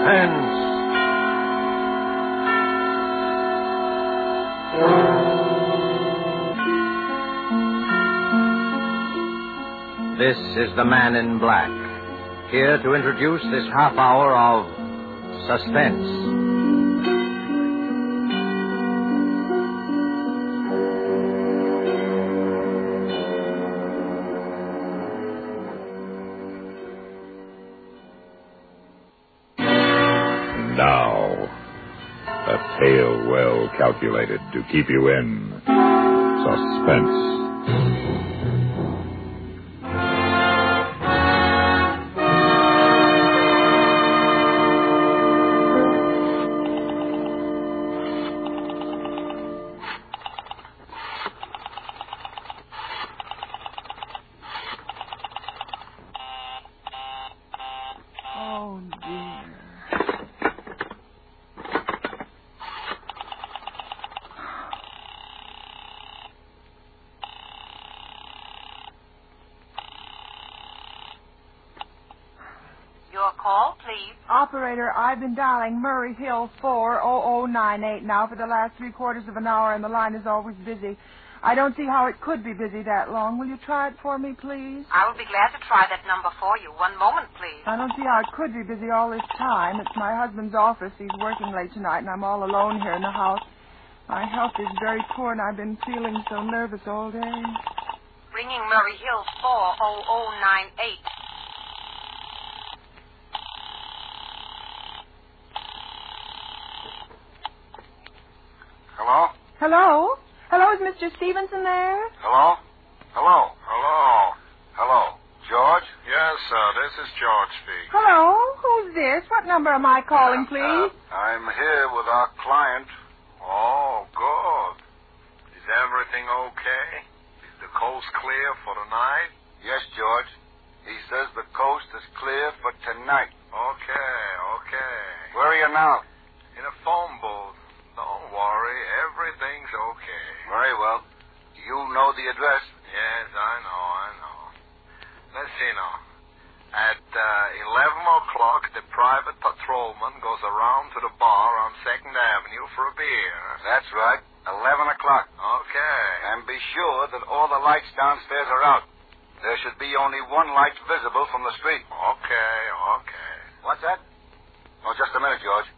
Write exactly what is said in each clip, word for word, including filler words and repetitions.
Suspense. This is the Man in Black, here to introduce this half hour of suspense. Tale well calculated to keep you in suspense. Oh, dear. Your call, please. Operator, I've been dialing Murray Hill four oh oh nine eight now for the last three quarters of an hour, and the line is always busy. I don't see how it could be busy that long. Will you try it for me, please? I will be glad to try that number for you. One moment, please. I don't see how it could be busy all this time. It's my husband's office. He's working late tonight, and I'm all alone here in the house. My health is very poor, and I've been feeling so nervous all day. Ringing Murray Hill four oh oh nine eight. Hello? Hello? Hello, is Mister Stevenson there? Hello? Hello? Hello? Hello? George? Yes, sir. This is George speaking. Hello? Who's this? What number am I calling, Uh, please? Uh, I'm here with our client. Oh, good. Is everything okay? Is the coast clear for the night? Yes, George. He says the coast is clear for tonight. Okay, okay. Where are you now? In a phone booth. Don't worry, everything's okay. Very well. You know the address? Yes, I know, I know. Let's see now. At uh, eleven o'clock, the private patrolman goes around to the bar on second Avenue for a beer. That's right. eleven o'clock. Okay. And be sure that all the lights downstairs are out. There should be only one light visible from the street. Okay, okay. What's that? Oh, just a minute, George.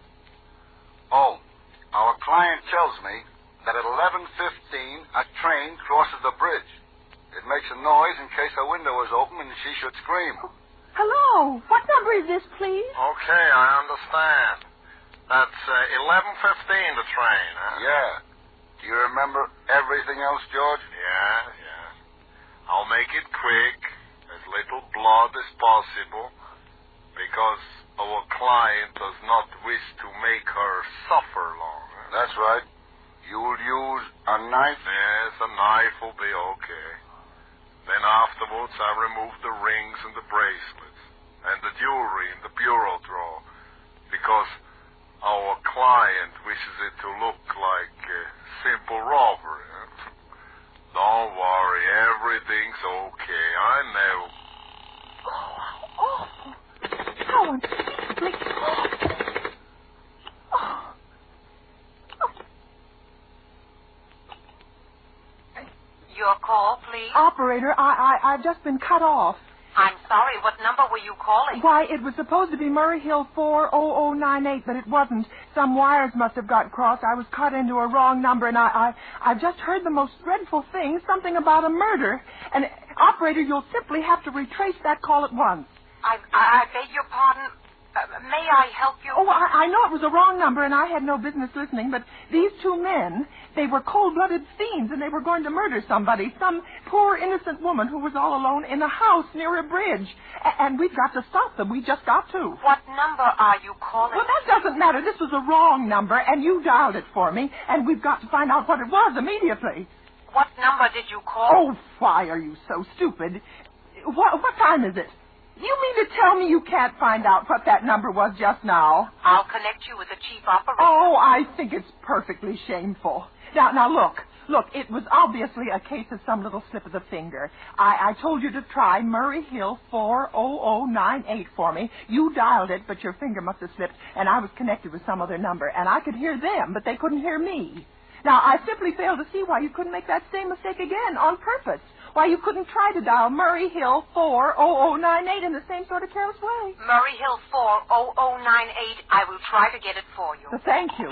Oh. Our client tells me that at eleven fifteen, a train crosses the bridge. It makes a noise in case her window is open and she should scream. Oh, hello. What number is this, please? Okay, I understand. That's uh, eleven fifteen, the train, huh? Yeah. Do you remember everything else, George? Yeah, yeah. I'll make it quick, as little blood as possible, because our client does not wish to make her suffer long. That's right. You'll use a knife? Yes, a knife will be okay. Then afterwards, I remove the rings and the bracelets and the jewelry in the bureau drawer because our client wishes it to look like a simple robbery. Don't worry, everything's okay. I know. Oh, awful. How unspeakably awful. Oh. Your call, please. Operator, I, I, I've just been cut off. I'm sorry. What number were you calling? Why, it was supposed to be Murray Hill four oh oh nine eight, but it wasn't. Some wires must have got crossed. I was cut into a wrong number, and I, I, I've just heard the most dreadful thing, something about a murder. And, operator, you'll simply have to retrace that call at once. I, I, I beg your pardon. Uh, may I help you? Oh, I, I know it was a wrong number, and I had no business listening, but these two men, they were cold-blooded fiends, and they were going to murder somebody, some poor, innocent woman who was all alone in a house near a bridge. A- and we've got to stop them. We just got to. What number are you calling? Well, that doesn't matter. This was a wrong number, and you dialed it for me, and we've got to find out what it was immediately. What number did you call? Oh, why are you so stupid? What, what time is it? You mean to tell me you can't find out what that number was just now? I'll connect you with the chief operator. Oh, I think it's perfectly shameful. Now, now look. Look, it was obviously a case of some little slip of the finger. I, I told you to try Murray Hill four oh oh nine eight for me. You dialed it, but your finger must have slipped, and I was connected with some other number, and I could hear them, but they couldn't hear me. Now, I simply fail to see why you couldn't make that same mistake again on purpose. Why you couldn't try to dial Murray Hill four oh oh nine eight in the same sort of careless way. Murray Hill four oh oh nine eight. I will try to get it for you. Well, thank you.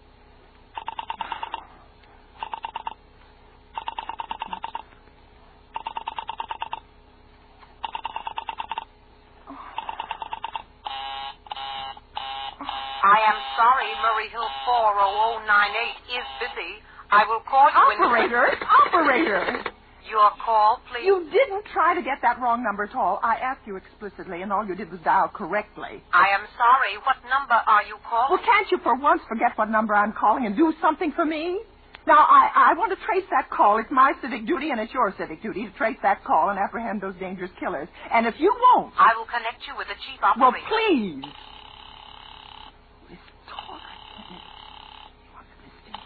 I am sorry, Murray Hill four oh oh nine eight is busy. I will call you Operator, in... operator. Your call, please. You didn't try to get that wrong number at all. I asked you explicitly, and all you did was dial correctly. I am sorry. What number are you calling? Well, can't you for once forget what number I'm calling and do something for me? Now, I, I want to trace that call. It's my civic duty, and it's your civic duty to trace that call and apprehend those dangerous killers. And if you won't... I will connect you with the chief operator. Well, please. This talk, I can't make wants to stay.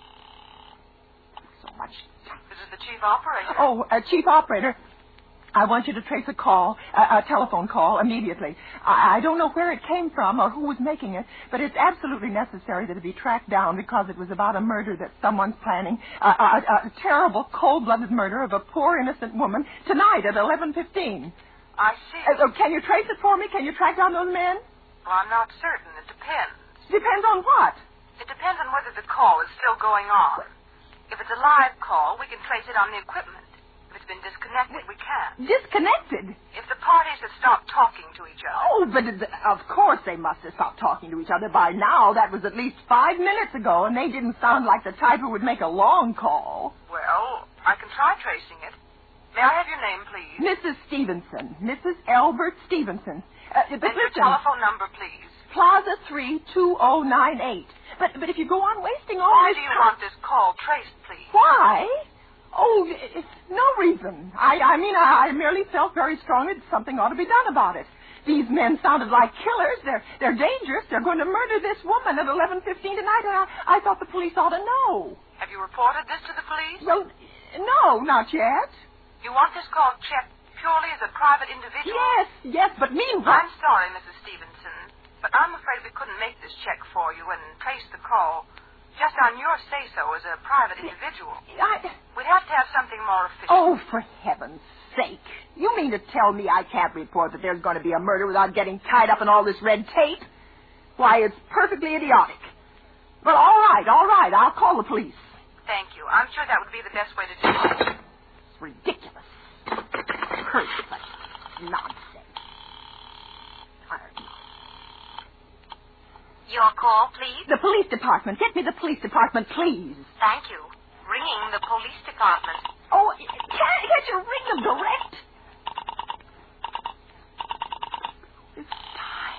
So much time. This is the chief operator. Oh, uh, chief operator, I want you to trace a call, uh, a telephone call, immediately. I, I don't know where it came from or who was making it, but it's absolutely necessary that it be tracked down because it was about a murder that someone's planning, uh, a, a terrible, cold-blooded murder of a poor, innocent woman tonight at eleven fifteen. I see. Uh, can you trace it for me? Can you track down those men? Well, I'm not certain. It depends. Depends on what? It depends on whether the call is still going on. If it's a live call, we can trace it on the equipment. If it's been disconnected, we can't. Disconnected? If the parties have stopped talking to each other. Oh, but it, of course they must have stopped talking to each other by now. That was at least five minutes ago, and they didn't sound like the type who would make a long call. Well, I can try tracing it. May I have your name, please? Missus Stevenson. Missus Albert Stevenson. Uh, but and your listen, telephone number, please. Plaza three two oh nine eight. But but if you go on wasting all Why this do you time... want this call traced, please? Why? Oh, it's no reason. I, I mean, I, I merely felt very strongly that something ought to be done about it. These men sounded like killers. They're they're dangerous. They're going to murder this woman at eleven fifteen tonight, and I, I thought the police ought to know. Have you reported this to the police? Well, no, not yet. You want this call checked purely as a private individual? Yes, yes, but meanwhile... I'm sorry, Missus Stevenson, but I'm afraid we couldn't make this check for you and trace the call just on your say-so as a private individual. I... We'd have to have something more official. Oh, for heaven's sake. You mean to tell me I can't report that there's going to be a murder without getting tied up in all this red tape? Why, it's perfectly idiotic. Well, all right, all right. I'll call the police. Thank you. I'm sure that would be the best way to do it. It's ridiculous. Curse such nonsense. Your call, please? The police department. Get me the police department, please. Thank you. Ringing the police department. Oh, can't, can't you ring them direct? This time.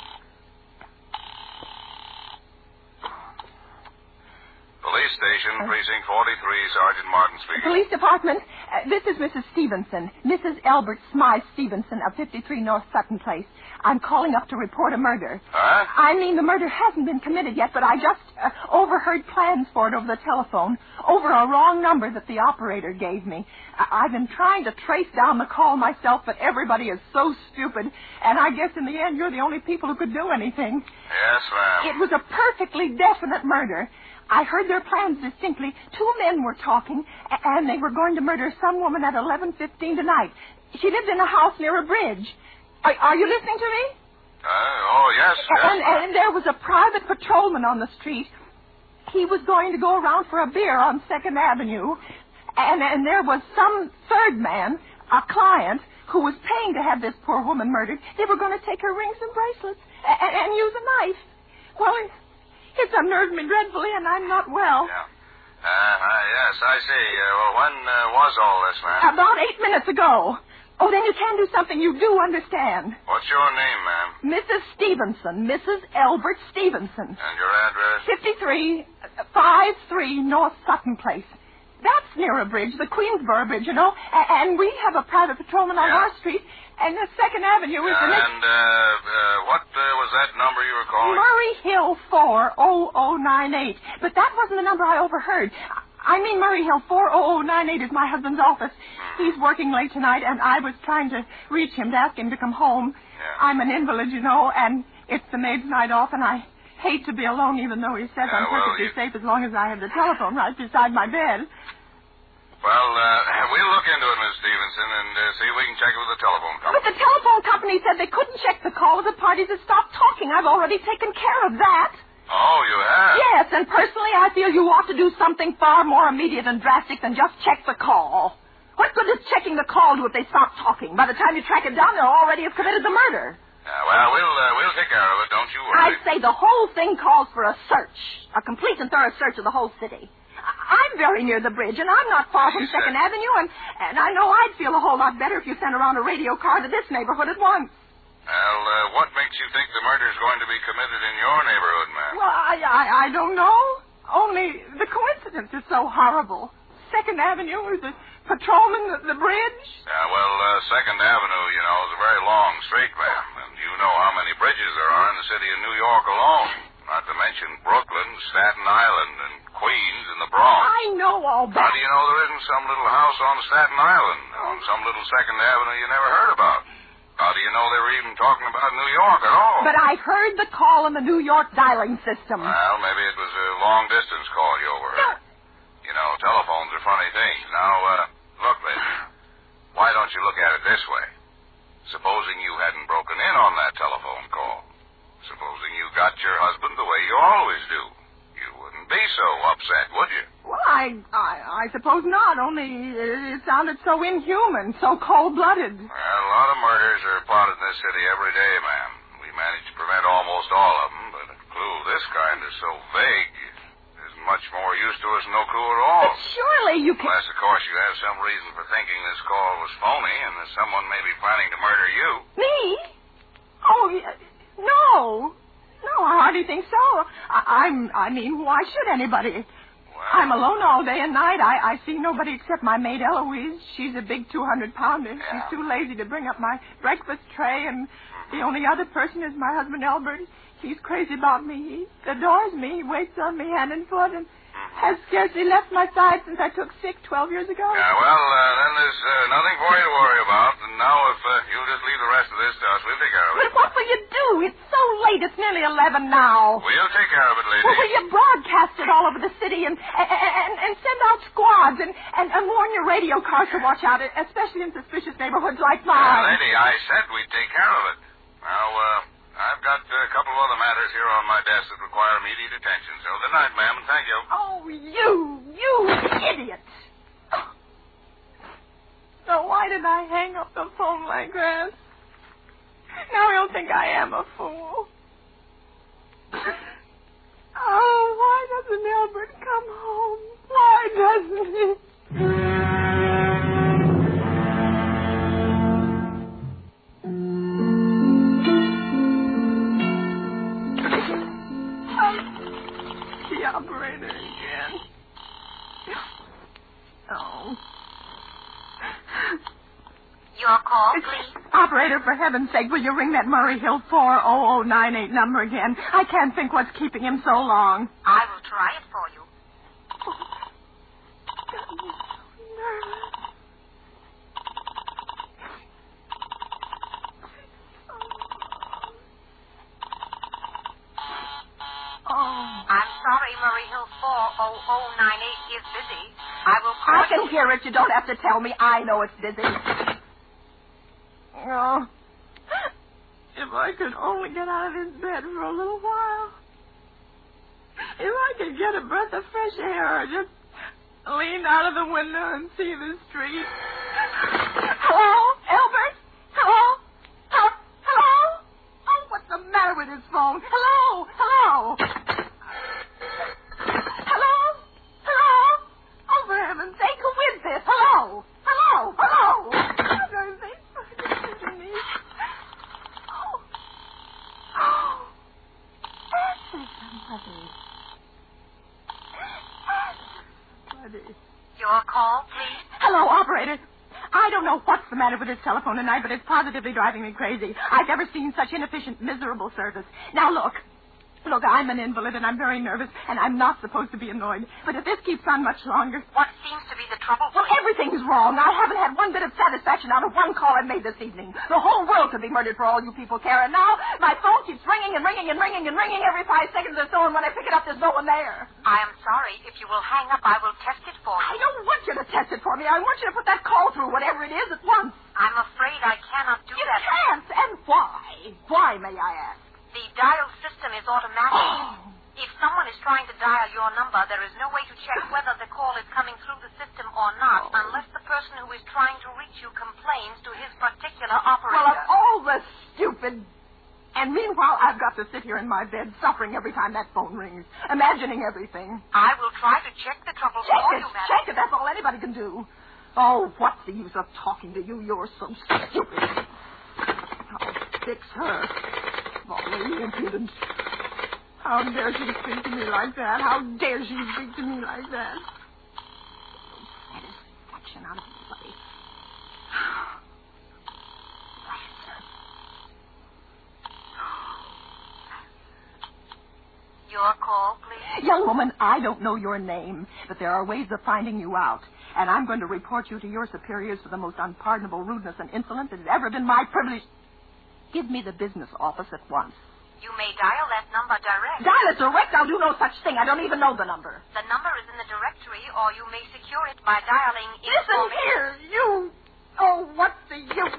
Police station, precinct forty-three, Sergeant Martin speaking. Police department. Uh, this is Missus Stevenson. Missus Albert Smythe Stevenson of fifty-three North Sutton Place. I'm calling up to report a murder. Huh? I mean, the murder hasn't been committed yet, but I just uh, overheard plans for it over the telephone, over a wrong number that the operator gave me. I- I've been trying to trace down the call myself, but everybody is so stupid, and I guess in the end you're the only people who could do anything. Yes, ma'am. It was a perfectly definite murder. I heard their plans distinctly. Two men were talking, a- and they were going to murder some woman at eleven fifteen tonight. She lived in a house near a bridge. Are, are you listening to me? Uh, oh, yes, yes. And, and there was a private patrolman on the street. He was going to go around for a beer on Second Avenue. And, and there was some third man, a client, who was paying to have this poor woman murdered. They were going to take her rings and bracelets and, and use a knife. Well, it, it's unnerved me dreadfully, and I'm not well. Yeah. Uh, uh, yes, I see. Uh, well, when uh, was all this, ma'am? About eight minutes ago. Oh, then you can do something you do understand. What's your name, ma'am? Missus Stevenson, Missus Albert Stevenson. And your address? fifty-three fifty-three North Sutton Place. That's near a bridge, the Queensboro Bridge, you know. A- and we have a private patrolman on Yeah. our street, and the Second Avenue is Yeah, the next... and uh, uh, what uh, was that number you were calling? Murray Hill four oh oh nine eight. But that wasn't the number I overheard. I, I mean Murray Hill, four oh oh nine eight is my husband's office. He's working late tonight, and I was trying to reach him to ask him to come home. Yeah. I'm an invalid, you know, and it's the maid's night off, and I hate to be alone, even though he says Yeah, I'm well, perfectly you- safe as long as I have the telephone right beside my bed. Well, uh, we'll look into it, Miss Stevenson, and uh, see if we can check it with the telephone But company. the telephone company said they couldn't check the call if the parties had stopped talking. I've already taken care of that. Oh, you have? Yes, and personally, I feel you ought to do something far more immediate and drastic than just check the call. What good is checking the call do if they stop talking? By the time you track it down, they'll already have committed the murder. Yeah, well, we'll uh, we'll take care of it. Don't you worry. I say the whole thing calls for a search, a complete and thorough search of the whole city. I- I'm very near the bridge, and I'm not far from Yes, Second sir. Avenue, and, and I know I'd feel a whole lot better if you sent around a radio car to this neighborhood at once. Well, uh, what makes you think the murder's going to be committed in your neighborhood, ma'am? Well, I, I, I don't know. Only the coincidence is so horrible. Second Avenue is a patrolman, the, the bridge. Yeah, well, uh, Second Avenue, you know, is a very long street, ma'am. And you know how many bridges there are in the city of New York alone. Not to mention Brooklyn, Staten Island, and Queens, and the Bronx. I know all How that. do you know there isn't some little house on Staten Island, on some little Second Avenue you never heard about? How do you know they were even talking about New York at all? But I heard the call on the New York dialing system. Well, maybe it was a long-distance call you overheard. You know, telephones are funny things. Now, uh, look, lady, why don't you look at it this way? Supposing you hadn't broken in on that telephone call. Supposing you got your husband the way you always do. You wouldn't be so upset, would you? Well, I, I, I suppose not, only it, it sounded so inhuman, so cold-blooded. Well, a lot of murders are plotted in this city every day, ma'am. We manage to prevent almost all of them, but a clue of this kind is so vague, isn't much more use to us than no clue at all. But surely you can... Unless, of course, you have some reason for thinking this call was phony and that someone may be planning to murder you. Me? Oh, y- no. No, I hardly think so. I, I'm, I mean, why should anybody? Well, I'm alone all day and night. I, I see nobody except my maid Eloise. She's a big two hundred pounder. Yeah. She's too lazy to bring up my breakfast tray, and the only other person is my husband Albert. He's crazy about me. He adores me. He waits on me hand and foot, and has scarcely left my side since I took sick twelve years ago. Yeah, well, uh, then there's uh, nothing for you to worry about. And now if uh, you'll just leave the rest of this to us, we'll take care of it. But what will you do? It's so late. It's nearly eleven now. We'll take care of it, lady. Well, will you broadcast it all over the city and and, and, and send out squads and, and, and warn your radio cars to watch out, especially in suspicious neighborhoods like Yeah, mine? lady, I said we'd take care of it. Now, uh, I've got uh, a couple of other matters here on my desk that require immediate attention. So good night, ma'am, and thank you. Oh, you, you idiot. So why did I hang up the phone like that? Now he'll think I am a fool. Oh, why doesn't Albert come home? Why doesn't he? Oh, the operator again. Oh. Your call, please. Operator, for heaven's sake, will you ring that Murray Hill four oh oh nine eight number again? I can't think what's keeping him so long. I will try it for you. Oh. I'm sorry, Murray Hill four oh oh nine eight is busy. I will call I can you. hear it. You don't have to tell me. I know it's busy. Oh. If I could only get out of this bed for a little while. If I could get a breath of fresh air or just lean out of the window and see the street. Hello? Albert? Hello? Hello? Hello? Oh, what's the matter with his phone? Hello? Hello? Hello? Hello? Oh, for heaven's sake, who is this? Hello? Hello? Hello? For heaven's sake, listen to me. Oh. Oh. Answer somebody. Answer somebody. Your call, please. Hello, operator. I don't know what's the matter with this telephone tonight, but it's positively driving me crazy. I've never seen such inefficient, miserable service. Now, look. Look, I'm an invalid, and I'm very nervous, and I'm not supposed to be annoyed. But if this keeps on much longer... What seems to be the trouble? Well, everything's wrong. I haven't had one bit of satisfaction out of one call I've made this evening. The whole world could be murdered for all you people care, and now my phone keeps ringing and ringing and ringing and ringing every five seconds or so, and when I pick it up, there's no one there. I am sorry. If you will hang up, I will test it for you. I don't want you to test it for me. I want you to put that call through, whatever it is, at once. I'm afraid I cannot do You that. You can't, and why? Why, may I ask? The dial system is automatic. Oh. If someone is trying to dial your number, there is no way to check whether the call is coming through the system or not, Oh. unless the person who is trying to reach you complains to his particular Well, operator. of all the stupid... And meanwhile, I've got to sit here in my bed, suffering every time that phone rings, imagining everything. I will try to check the trouble Check for it, you, madam. check it. That's all anybody can do. Oh, what's the use of talking to you? You're so stupid. I'll fix her. Molly, impudent. How dare she speak to me like that? How dare she speak to me like that? Satisfaction out of everybody. Your call, please. Young woman, I don't know your name, but there are ways of finding you out. And I'm going to report you to your superiors for the most unpardonable rudeness and insolence it has ever been my privilege. Give me the business office at once. You may dial that number direct. Dial it direct? I'll do no such thing. I don't even know the number. The number is in the directory, or you may secure it by dialing... Listen information. here, you... Oh, what's the use?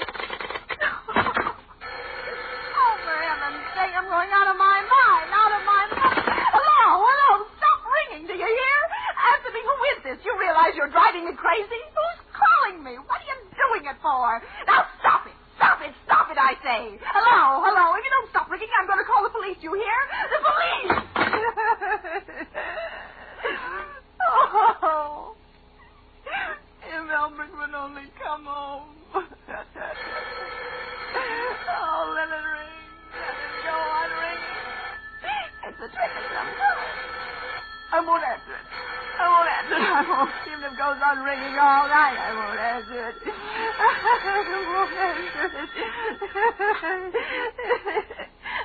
Oh, for heaven's sake, I'm going out of my mind, out of my mind. Hello, hello, stop ringing, do you hear? Answer me, who is this? You realize you're driving me crazy? Who's calling me? What are you doing it for? Now stop it, stop it, stop it, I say. Hello, hello, if you don't stop ringing, I'm going to call the police, you hear? The police! Oh, if Albert would only come home. Oh, let it ring. Let it go on ringing. It's a trick of some kind. I won't answer it. I won't answer it. I won't. Even if it goes on ringing all night, I won't answer it. I won't answer it.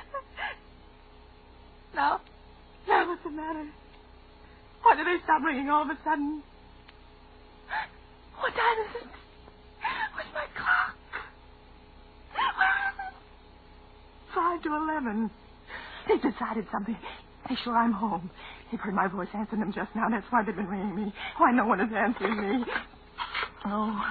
Now, now what's the matter? Why did they stop ringing all of a sudden? What time is it? Where's my clock? Where is it? Five to eleven. They've decided something. They're sure I'm home. They've heard my voice answering them just now. That's why they've been ringing me. Why no one is answering me. Oh.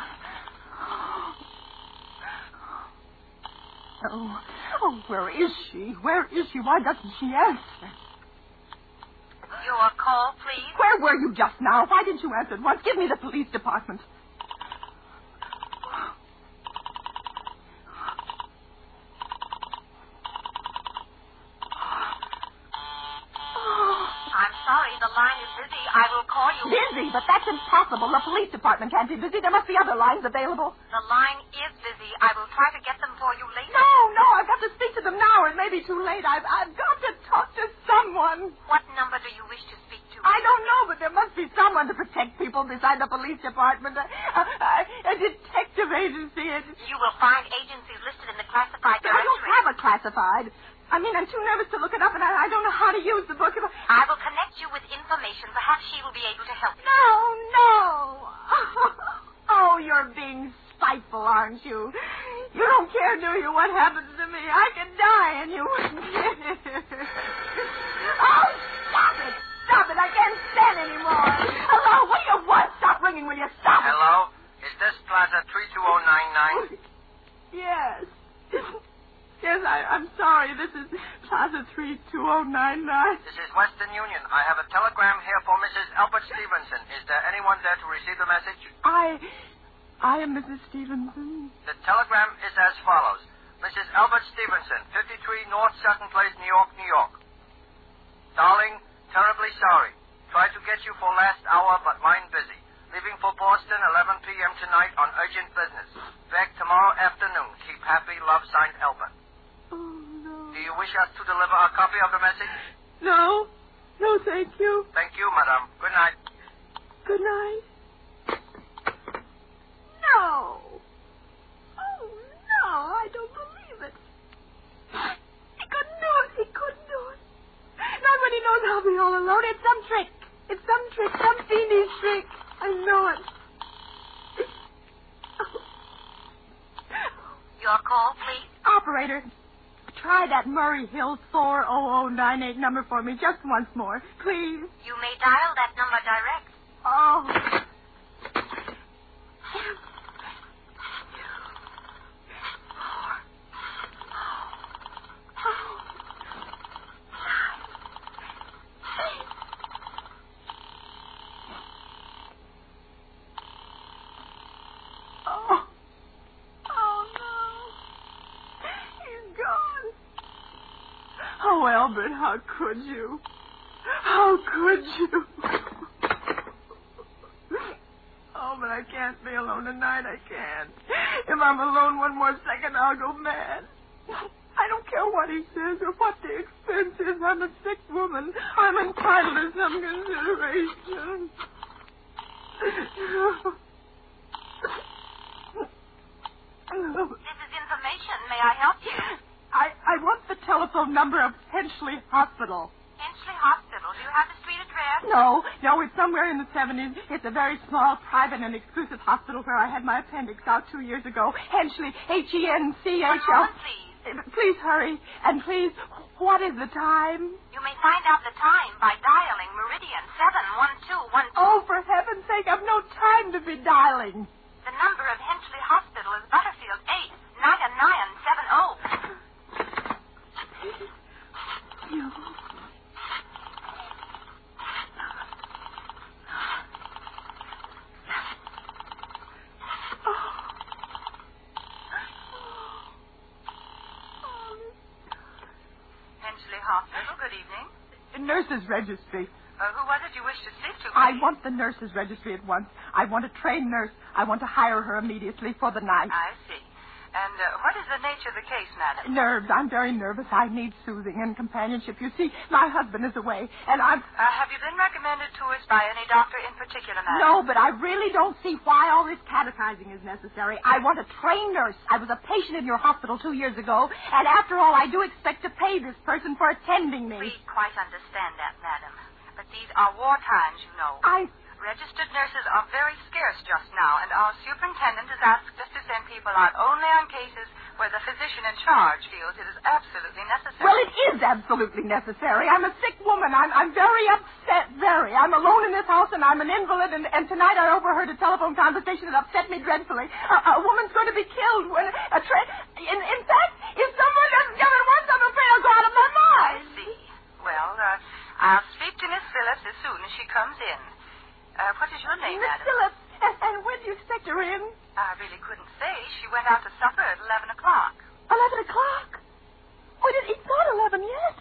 Oh. Oh, where is she? Where is she? Why doesn't she answer? Your call, please. Where were you just now? Why didn't you answer at once? Give me the police department. I'm sorry, the line is busy. I will call you. Busy, but that's impossible. The police department can't be busy. There must be other lines available. The line is busy. I will try to get them for you later. No, no, I've got to speak to them now, or it may be too late. I've, I've got to talk to someone. What number do you wish to speak to? I don't know, but there must be someone to protect people beside the police department. A, a, a detective agency. A... You will find agencies listed in the classified But I don't directory. have a classified. I mean, I'm too nervous to look it up, and I, I don't know how to use the book. If I... I will connect you with information. Perhaps she will be able to help you. No, no. Oh, you're being spiteful, aren't you? You don't care, do you, what happens to me? I could die, and you wouldn't care. Oh, stop it. Stop it. I can't stand anymore. Hello, what do you want? Stop ringing, will you? Stop it. Hello? Is this Plaza three two zero nine nine? Yes. Yes, I, I'm sorry. This is Plaza three two zero nine nine. This is Western Union. I have a telegram here for Missus Albert Stevenson. Is there anyone there to receive the message? I... I am Missus Stevenson. The telegram is as follows. Missus Albert Stevenson, fifty-three North Sutton Place, New York, New York. Darling, terribly sorry. Tried to get you for last hour, but mine busy. Leaving for Boston, eleven p.m. tonight on urgent business. Back tomorrow afternoon. Keep happy. Love, signed, Albert. Oh, no. Do you wish us to deliver a copy of the message? No. No, thank you. Thank you, madam. Good night. Good night. No. Oh, no, I don't believe it. He couldn't do it. He couldn't do it. please? Operator, try that Murray Hill four oh oh nine eight number for me just once more, please. You may dial that number direct. Oh. Oh, Albert, how could you? How could you? Oh, but I can't be alone tonight. I can't. If I'm alone one more second, I'll go mad. I don't care what he says or what the expense is. I'm a sick woman. I'm entitled to some consideration. This is information. May I help you? I, I want the telephone number of Henchley Hospital. Henchley Hospital. Do you have the street address? No, no, it's somewhere in the seventies. It's a very small, private, and exclusive hospital where I had my appendix out two years ago. Henchley, H E N C H L. One moment, please. Please hurry. And please, what is the time? You may find out the time by dialing Meridian seven one two one two. Oh, for heaven's sake, I've no time to be dialing. The number of Henchley Hospital is Butterfield eight nine nine seven oh. You. Henchley Hospital, good evening. Nurses registry. Uh, who was it you wished to speak to? I please? want the nurses registry at once. I want a trained nurse. I want to hire her immediately for the night. I see. And uh, what is the nature of the case, madam? Nerves. I'm very nervous. I need soothing and companionship. You see, my husband is away, and I'm... Uh, have you been recommended to us by any doctor in particular, madam? No, but I really don't see why all this catechizing is necessary. I want a trained nurse. I was a patient in your hospital two years ago, and after all, I do expect to pay this person for attending me. We quite understand that, madam. But these are war times, you know. I... Registered nurses are very scarce just now, and our superintendent has asked us to send people out only on cases where the physician in charge feels it is absolutely necessary. Well, it is absolutely necessary. I'm a sick woman. I'm I'm very upset, very. I'm alone in this house, and I'm an invalid, and, and tonight I overheard a telephone conversation that upset me dreadfully. A, a woman's going to be killed when a train... In, in fact, if someone doesn't get it once, I'm afraid I'll go out of my mind. I see. Well, uh, I'll speak to Miss Phillips as soon as she comes in. Uh, what is your name, Miss madam? Phillips, and, and when do you expect her in? I really couldn't say. She went out to supper at eleven o'clock. Eleven o'clock? Oh, it, it's not eleven yet.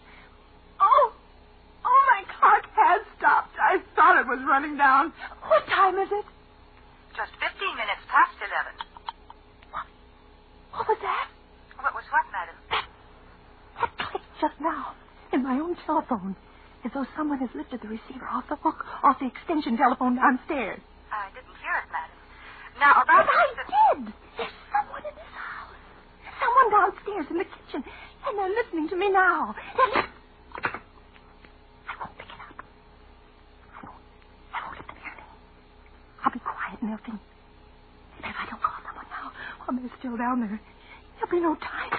Oh, oh, my clock has stopped. I thought it was running down. What time is it? Just fifteen minutes past eleven. What? What was that? What was what, madam? That clicked just now in my own telephone, as though someone has lifted the receiver off the hook, off the extension telephone downstairs. I didn't hear it, madam. Now, about... But I did. There's someone in this house. Someone downstairs in the kitchen, and they're listening to me now. They're li- I won't pick it up. I won't. I won't let them hear me. I'll be quiet, and they'll think. And if I don't call someone now, while they're still down there, there'll be no time.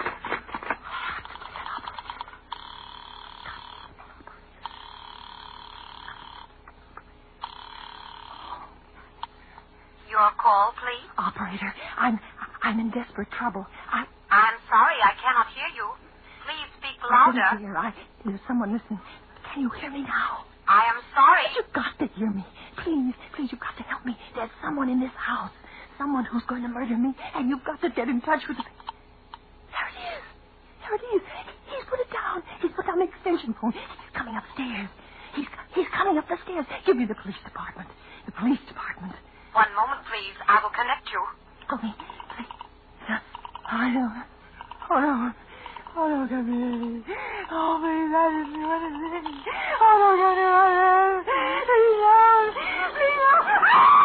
Your call, please. Operator, I'm I'm in desperate trouble. I I'm sorry, I cannot hear you. Please speak I couldn't louder. hear. I there's someone listening. Can you hear me now? I am sorry. You've got to hear me. Please, please, you've got to help me. There's someone in this house. Someone who's going to murder me, and you've got to get in touch with me. There it is. There it is. He's put it down. He's put down the extension phone. He's coming upstairs. He's he's coming up the stairs. Give me the police department. The police department. One moment, please. I will connect you. Oh, me. Please. I don't. Oh, no. Oh, no, come here. Oh, please, I just want to see. Oh, no, come here. Please, no. Please, no.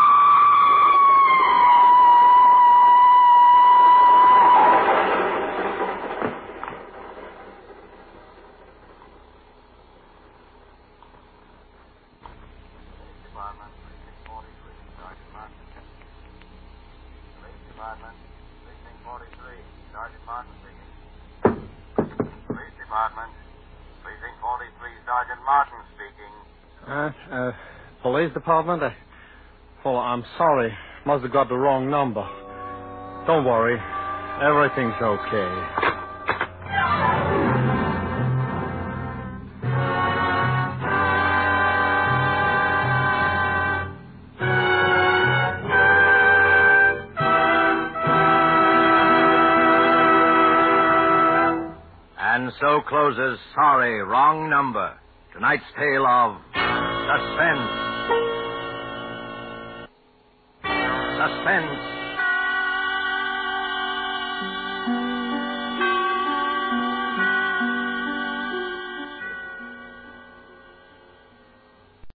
Department, precinct forty-three, Sergeant Martin. Police Department, precinct forty-three. Sergeant Martin speaking. Police Department. Precinct forty-three, Sergeant Martin speaking. Uh, uh, police department? Uh, well, I'm sorry. Must have got the wrong number. Don't worry. Everything's okay. And so closes Sorry, Wrong Number. Tonight's tale of suspense. Suspense